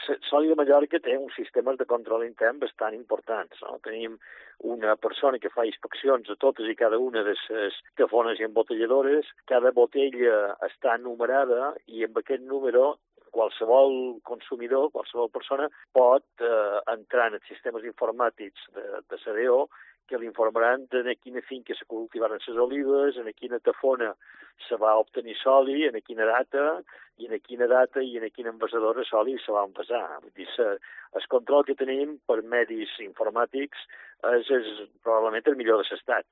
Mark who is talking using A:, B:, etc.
A: Sòlid de Mallorca té uns sistemes de control intern bastant importants. No? Tenim una persona que fa inspeccions a totes i cada una de les tafones i embotelladores. Cada botella està numerada i amb aquest número qualsevol consumidor, qualsevol persona pot entrar en els sistemes informàtics de CDO que l'informaran de quina finca se cultivaren les olives, en quina tafona se va obtenir soli, en quina data i en quin envasador de soli se va envasar. Vull dir, el control que tenim per medis informàtics és probablement el millor de l'estat.